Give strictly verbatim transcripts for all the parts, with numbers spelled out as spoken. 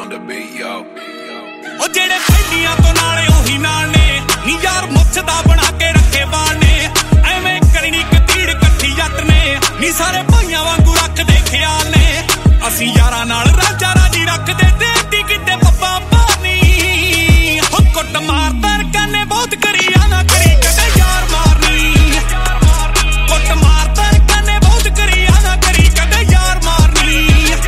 on the beat, yo. ਉਹ ਜਿਹੜੇ ਪਹਿਲੀਆਂ ਤੋਂ ਨਾਲੇ ਉਹੀ ਨਾਲ ਨੇ ਨੀ ਯਾਰ ਮੁੱਛ ਦਾ ਬਣਾ ਕੇ ਰੱਖੇ ਵਾਲ ਨੇ ਐਵੇਂ ਕਰਨੀ ਕਤੀੜ ਕੱਠੀ ਜੱਟ ਨੇ ਨੀ ਸਾਰੇ ਭਾਈਆਂ ਵਾਂਗੂ ਰੱਖਦੇ ਖਿਆਲ ਨੇ ਅਸੀਂ ਯਾਰਾਂ ਨਾਲ ਰਾਜਾ ਰਾਜੀ ਰੱਖਦੇ ਤੇ ਕਿਤੇ ਪੱਪਾ ਪਾਣੀ ਹੋ ਕੁੱਟ ਮਾਰਦਾ ਰਕਾਨੇ ਬਹੁਤ ਕਰੀ ਆ ਨਾ ਕਰੀ ਕਦੇ ਯਾਰ ਮਾਰਨੀ ਕੁੱਟ ਮਾਰਦਾ ਰਕਾਨੇ ਬਹੁਤ ਕਰੀ ਆ ਨਾ ਕਰੀ ਕਦੇ ਯਾਰ ਮਾਰਨੀ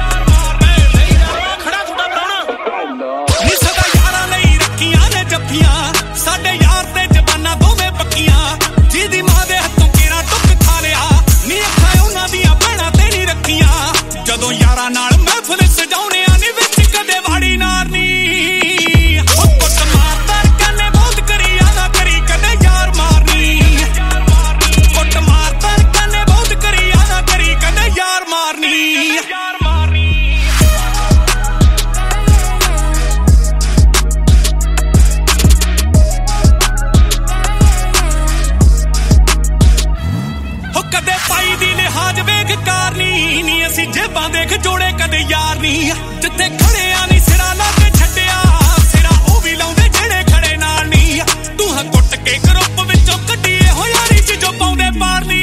ਖੜਾ ਥੋੜਾ ਬਣਾਉਣਾ ਨੀ ਸਦਾ ਯਾਰਾਂ ਲਈ ਰੱਖੀਆਂ ਨੇ ਜੱਫੀਆਂ ਸਾਡੇ ਯਾਰ ਤੇ ਜ਼ਬਾਨਾਂ ਦੋਵੇਂ ਪੱਕੀਆਂ ਜਿਹਦੀ ਮਾਂ ਦੇ ਹੱਥੋਂ ਕੇਰਾ ਟੁੱਕ ਖਾ ਲਿਆ ਨੀ ਅੱਖਾਂ ਉਹਨਾਂ ਦੀਆਂ ਭੈਣਾਂ ਤੇ ਨਹੀਂ ਰੱਖੀਆਂ ਜਦੋਂ ਯਾਰਾਂ ਨਾਲ ਮਹਿਫਲ ਸਜਾਉਣੇ ਆ ਨੀ ਵਿੱਚ ਕਦੇ ਵਾੜੀ ਨਾਰਨੀ ਕੁੱਟ ਮਾਰਦਾ ਰਕਾਨੇ ਬਹੁਤ ਕਰੀ ਆ ਨਾ ਕਰੀ ਕਦੇ ਯਾਰ ਮਾਰਨੀ ਕੁੱਟ ਮਾਰਦਾ ਰਕਾਨੇ ਬਹੁਤ ਕਰੀ ਆ ਨਾ ਕਰੀ ਕਦੇ ਯਾਰ ਮਾਰਨੀ ਕਦੇ ਪਾਈ ਦੀ ਲਿਹਾਜ਼ ਵੇਖ ਕਾਰਨੀ ਨੀ ਅਸੀਂ ਜੇਬਾਂ ਦੇਖ ਜੋੜੇ ਕਦੇ ਯਾਰ ਨੀ ਜਿੱਥੇ ਖੜੇ ਆ ਨੀ ਸਿਰਾ ਲਾ ਕੇ ਛੱਡਿਆ ਸਿਰਾ ਉਹ ਵੀ ਲਾਉਂਦੇ ਜਿਹੜੇ ਖੜੇ ਨਾਲ ਨੀ ਤੂੰ ਹਾਂ ਕੁੱਟ ਕੇ ਗਰੁੱਪ ਵਿੱਚੋਂ ਕੱਢੀਏ ਹੋ ਯਾਰੀ ਚ ਜੋ ਪਾਉਂਦੇ ਪਾਰ ਨੀ